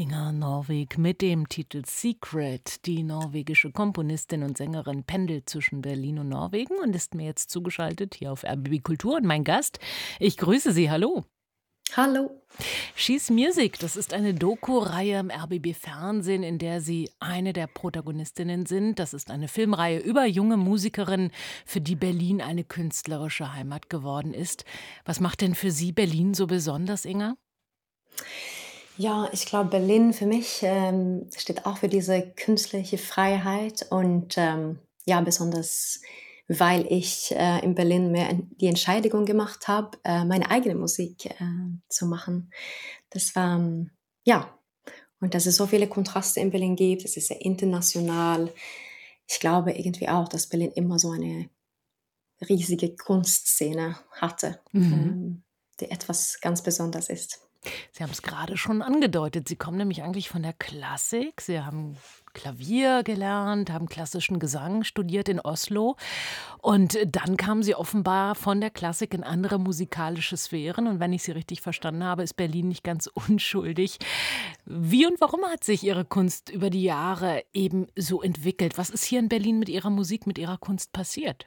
Inger Norwig mit dem Titel Secret. Die norwegische Komponistin und Sängerin pendelt zwischen Berlin und Norwegen und ist mir jetzt zugeschaltet hier auf RBB Kultur. Und mein Gast, ich grüße Sie, hallo. Hallo. She's Music, das ist eine Doku-Reihe im RBB Fernsehen, in der Sie eine der Protagonistinnen sind. Das ist eine Filmreihe über junge Musikerinnen, für die Berlin eine künstlerische Heimat geworden ist. Was macht denn für Sie Berlin so besonders, Inger? Ja, ich glaube, Berlin für mich steht auch für diese künstliche Freiheit und ja, besonders weil ich in Berlin mehr die Entscheidung gemacht habe, meine eigene Musik zu machen. Das war, ja, und dass es so viele Kontraste in Berlin gibt, es ist sehr international. Ich glaube irgendwie auch, dass Berlin immer so eine riesige Kunstszene hatte, Mhm. die etwas ganz Besonderes ist. Sie haben es gerade schon angedeutet. Sie kommen nämlich eigentlich von der Klassik. Sie haben Klavier gelernt, haben klassischen Gesang studiert in Oslo. Und dann kamen Sie offenbar von der Klassik in andere musikalische Sphären. Und wenn ich Sie richtig verstanden habe, ist Berlin nicht ganz unschuldig. Wie und warum hat sich Ihre Kunst über die Jahre eben so entwickelt? Was ist hier in Berlin mit Ihrer Musik, mit Ihrer Kunst passiert?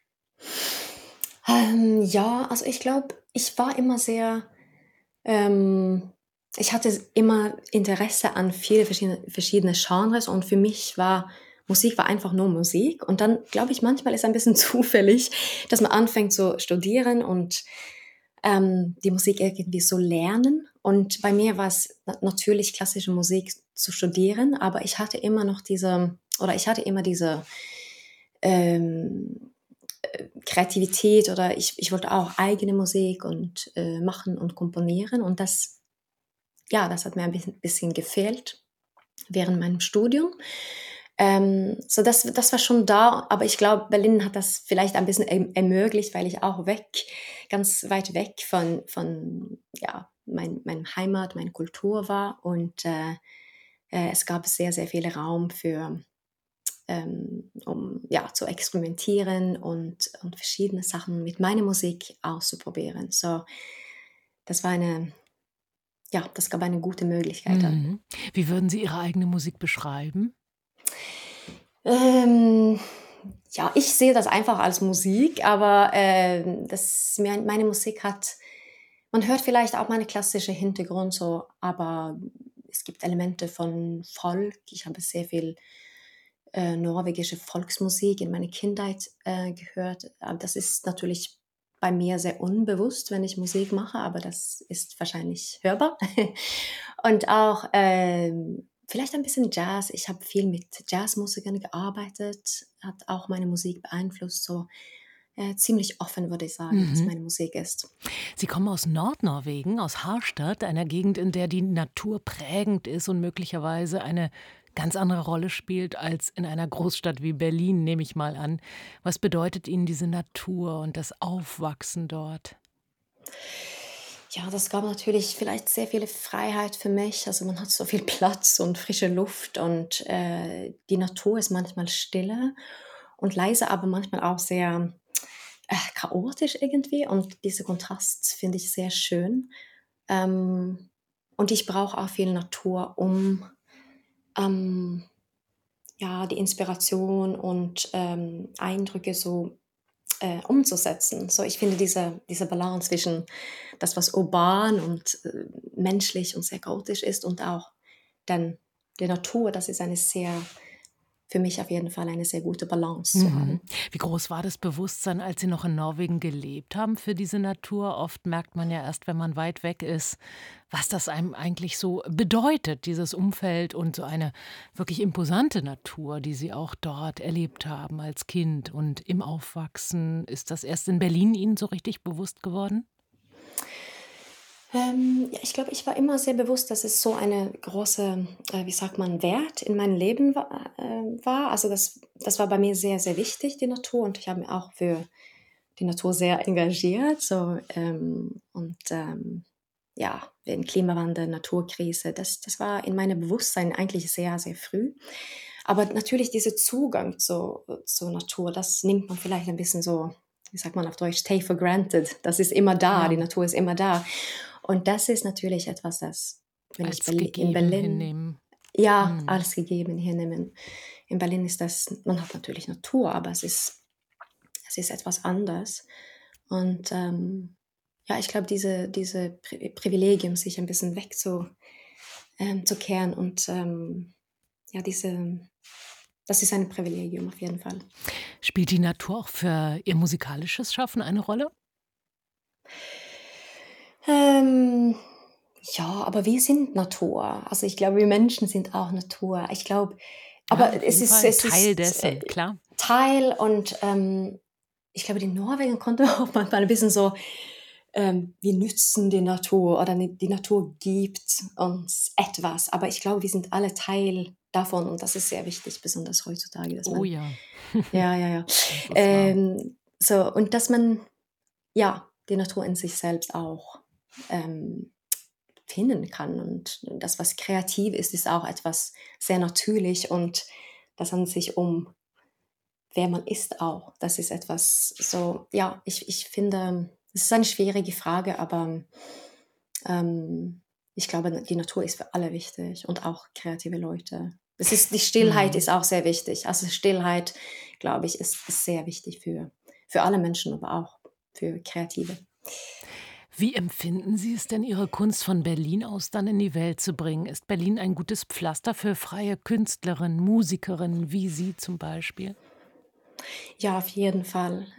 Ja, also ich glaube, ich war immer sehr ähm, ich hatte immer Interesse an viele verschiedene Genres und für mich war Musik war einfach nur Musik. Und dann glaube ich, manchmal ist es ein bisschen zufällig, dass man anfängt zu studieren und die Musik irgendwie so lernen. Und bei mir war es natürlich klassische Musik zu studieren, aber ich hatte immer diese ähm, Kreativität oder ich wollte auch eigene Musik und machen und komponieren. Und das hat mir ein bisschen gefehlt während meinem Studium. So das war schon da, aber ich glaube, Berlin hat das vielleicht ein bisschen ermöglicht, weil ich auch ganz weit weg von ja, meinem Heimat, meiner Kultur war und es gab sehr, sehr viel Raum für um ja, zu experimentieren und verschiedene Sachen mit meiner Musik auszuprobieren. So, das war das gab eine gute Möglichkeit dann. Mhm. Wie würden Sie Ihre eigene Musik beschreiben? Ähm, ja, ich sehe das einfach als Musik, aber meine Musik man hört vielleicht auch meine klassische Hintergrund so, aber es gibt Elemente von Folk. Ich habe sehr viel norwegische Volksmusik in meiner Kindheit gehört. Aber das ist natürlich bei mir sehr unbewusst, wenn ich Musik mache, aber das ist wahrscheinlich hörbar. Und auch vielleicht ein bisschen Jazz. Ich habe viel mit Jazzmusikern gearbeitet, hat auch meine Musik beeinflusst. So ziemlich offen würde ich sagen, was Mhm. meine Musik ist. Sie kommen aus Nordnorwegen, aus Harstad, einer Gegend, in der die Natur prägend ist und möglicherweise eine ganz andere Rolle spielt als in einer Großstadt wie Berlin, nehme ich mal an. Was bedeutet Ihnen diese Natur und das Aufwachsen dort? Ja, das gab natürlich vielleicht sehr viele Freiheit für mich. Also man hat so viel Platz und frische Luft und die Natur ist manchmal stille und leise, aber manchmal auch sehr chaotisch irgendwie. Und dieser Kontrast finde ich sehr schön. Ähm, und ich brauche auch viel Natur, um ähm, ja, die Inspiration und Eindrücke so umzusetzen. So, ich finde diese Balance zwischen das, was urban und menschlich und sehr chaotisch ist und auch dann der Natur, das ist für mich auf jeden Fall eine sehr gute Balance zu Mhm. haben. Wie groß war das Bewusstsein, als Sie noch in Norwegen gelebt haben für diese Natur? Oft merkt man ja erst, wenn man weit weg ist, was das einem eigentlich so bedeutet, dieses Umfeld und so eine wirklich imposante Natur, die Sie auch dort erlebt haben als Kind und im Aufwachsen. Ist das erst in Berlin Ihnen so richtig bewusst geworden? Ja, ich glaube, ich war immer sehr bewusst, dass es so eine große, wie sagt man, Wert in meinem Leben war. Also das war bei mir sehr, sehr wichtig, die Natur. Und ich habe mich auch für die Natur sehr engagiert. So, ja, den Klimawandel, Naturkrise, das war in meinem Bewusstsein eigentlich sehr, sehr früh. Aber natürlich dieser Zugang zur Natur, das nimmt man vielleicht ein bisschen so, wie sagt man auf Deutsch, take for granted. Das ist immer da, Ja. die Natur ist immer da. Und das ist natürlich etwas, wenn ich Als In gegeben Berlin, hinnehmen. ja, Mhm. alles gegeben hier nehmen. In Berlin ist das, man hat natürlich Natur, aber es ist etwas anders. Und ja, ich glaube, diese Privilegien, sich ein bisschen zu kehren und ja, das ist ein Privilegium auf jeden Fall. Spielt die Natur auch für Ihr musikalisches Schaffen eine Rolle? Ähm, ja, aber wir sind Natur. Also ich glaube, wir Menschen sind auch Natur. Ich glaube, Ja, aber auf jeden Fall es Teil ist dessen, klar. Teil und ich glaube, in Norwegen konnte man auch manchmal ein bisschen so, wir nützen die Natur oder die Natur gibt uns etwas. Aber ich glaube, wir sind alle Teil davon und das ist sehr wichtig, besonders heutzutage, dass Oh man, ja, ja, ja, ja. das ist wahr. So, und dass man, ja, die Natur in sich selbst auch ähm, finden kann. Und das, was kreativ ist, ist auch etwas sehr natürlich und das handelt sich um, wer man ist auch. Das ist etwas so, ja, ich finde, es ist eine schwierige Frage, aber ähm, ich glaube, die Natur ist für alle wichtig und auch kreative Leute. Die Stillheit Mhm. ist auch sehr wichtig. Also Stillheit, glaube ich, ist sehr wichtig für alle Menschen, aber auch für Kreative. Wie empfinden Sie es denn, Ihre Kunst von Berlin aus dann in die Welt zu bringen? Ist Berlin ein gutes Pflaster für freie Künstlerinnen, Musikerinnen wie Sie zum Beispiel? Ja, auf jeden Fall.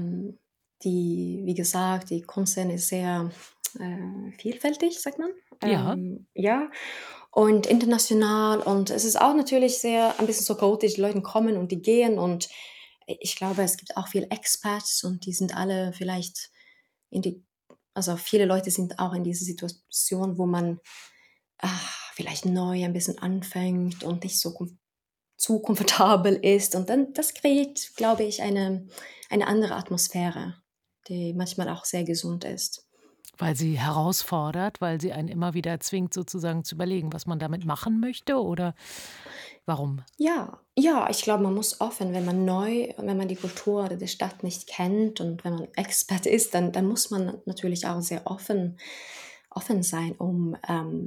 Wie gesagt, die Kunstszene ist sehr vielfältig, sagt man. Ja, Ja, und international. Und es ist auch natürlich sehr ein bisschen so chaotisch. Die Leute kommen und die gehen. Und ich glaube, es gibt auch viele Expats und die sind alle vielleicht in die, also viele Leute sind auch in dieser Situation, wo man vielleicht neu ein bisschen anfängt und nicht so zu komfortabel ist. Und dann, das kreiert, glaube ich, eine andere Atmosphäre, die manchmal auch sehr gesund ist. weil sie herausfordert, weil sie einen immer wieder zwingt, sozusagen zu überlegen, was man damit machen möchte oder warum? Ja, ja, ich glaube, man muss offen, wenn man die Kultur oder die Stadt nicht kennt und wenn man Expert ist, dann muss man natürlich auch sehr offen sein, um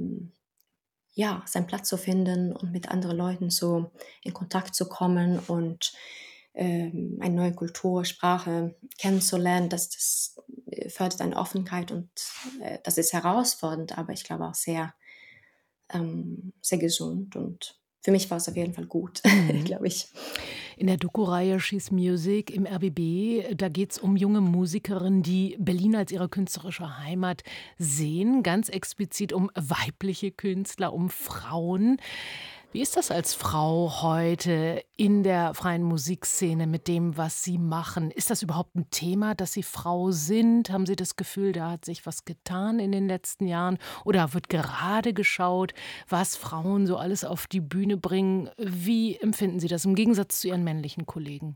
ja, seinen Platz zu finden und mit anderen Leuten so in Kontakt zu kommen und eine neue Kultur, Sprache kennenzulernen. Das fördert eine Offenheit und das ist herausfordernd, aber ich glaube auch sehr gesund. Und für mich war es auf jeden Fall gut, Mhm. glaube ich. In der Doku-Reihe „She's Music“ im RBB, da geht es um junge Musikerinnen, die Berlin als ihre künstlerische Heimat sehen, ganz explizit um weibliche Künstler, um Frauen. Wie ist das als Frau heute in der freien Musikszene mit dem, was Sie machen? Ist das überhaupt ein Thema, dass Sie Frau sind? Haben Sie das Gefühl, da hat sich was getan in den letzten Jahren? Oder wird gerade geschaut, was Frauen so alles auf die Bühne bringen? Wie empfinden Sie das im Gegensatz zu Ihren männlichen Kollegen?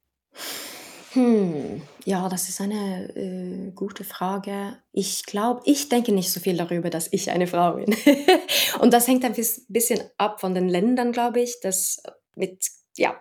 Ja, das ist eine gute Frage. Ich denke nicht so viel darüber, dass ich eine Frau bin. Und das hängt ein bisschen ab von den Ländern, glaube ich, das mit, ja,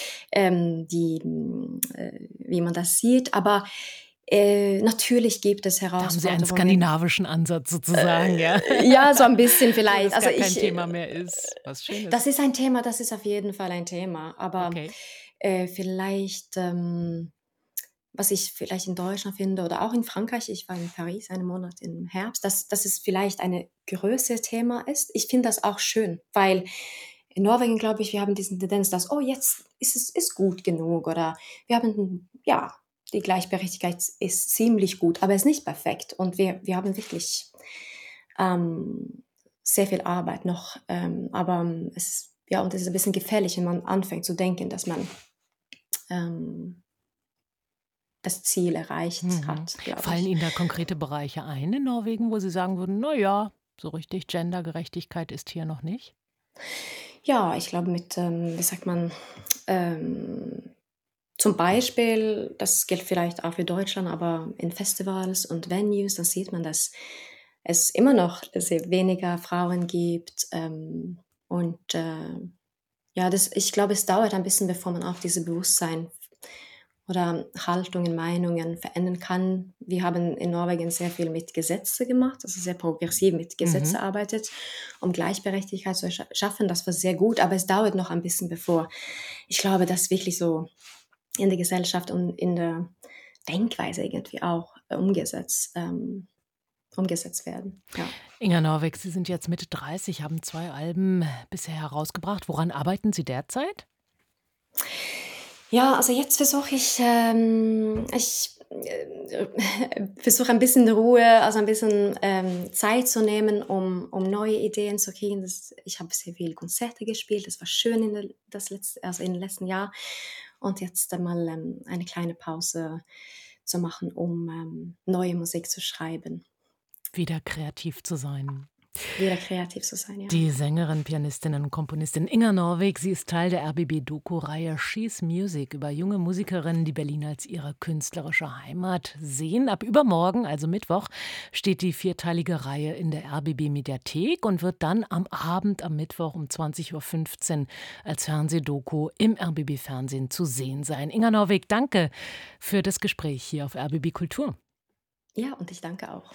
wie man das sieht. Aber natürlich gibt es Da haben Sie einen Herausforderungen. skandinavischen Ansatz sozusagen, ja? Ja, so ein bisschen Wo vielleicht. das Also gar kein Thema mehr ist. Was das Schönes. ist ein Thema, das ist auf jeden Fall ein Thema. Aber Okay. vielleicht was ich vielleicht in Deutschland finde oder auch in Frankreich, ich war in Paris einen Monat im Herbst, dass es vielleicht eine größere Thema ist. Ich finde das auch schön, weil in Norwegen, glaube ich, wir haben diesen Tendenz, dass, oh, jetzt ist es ist gut genug oder wir haben, ja, die Gleichberechtigkeit ist ziemlich gut, aber ist nicht perfekt. Und wir haben wirklich ähm, sehr viel Arbeit noch. Aber ja, und es ist ein bisschen gefährlich, wenn man anfängt zu denken, dass man ähm, das Ziel erreicht Mhm. hat, glaube Fallen ich. Ihnen da konkrete Bereiche ein in Norwegen, wo Sie sagen würden: „Na ja, so richtig Gendergerechtigkeit ist hier noch nicht?“ Ja, ich glaube mit, wie sagt man, ähm, zum Beispiel, das gilt vielleicht auch für Deutschland, aber in Festivals und Venues, dann sieht man, dass es immer noch sehr weniger Frauen gibt. Und ja, ich glaube, es dauert ein bisschen, bevor man auch dieses Bewusstsein oder Haltungen, Meinungen verändern kann. Wir haben in Norwegen sehr viel mit Gesetze gemacht, also sehr progressiv mit Gesetze Mhm. arbeitet, um Gleichberechtigung zu schaffen. Das war sehr gut, aber es dauert noch ein bisschen, bevor ich glaube, das wirklich so in der Gesellschaft und in der Denkweise irgendwie auch umgesetzt werden. Ja. Inga Norweg, Sie sind jetzt Mitte 30, haben 2 Alben bisher herausgebracht. Woran arbeiten Sie derzeit? Ja, also jetzt versuche versuche ein bisschen Ruhe, also ein bisschen, Zeit zu nehmen, um neue Ideen zu kriegen. Ich habe sehr viel Konzerte gespielt, das war schön in den letzten Jahr. Und jetzt einmal, eine kleine Pause zu machen, um, neue Musik zu schreiben, Wieder kreativ zu sein. wieder kreativ zu sein, ja. Die Sängerin, Pianistin und Komponistin Inga Norweg, sie ist Teil der RBB-Doku-Reihe She's Music über junge Musikerinnen, die Berlin als ihre künstlerische Heimat sehen. Ab übermorgen, also Mittwoch, steht die vierteilige Reihe in der RBB-Mediathek und wird dann am Abend, am Mittwoch um 20:15 Uhr als Fernsehdoku im RBB-Fernsehen zu sehen sein. Inga Norweg, danke für das Gespräch hier auf RBB Kultur. Ja, und ich danke auch.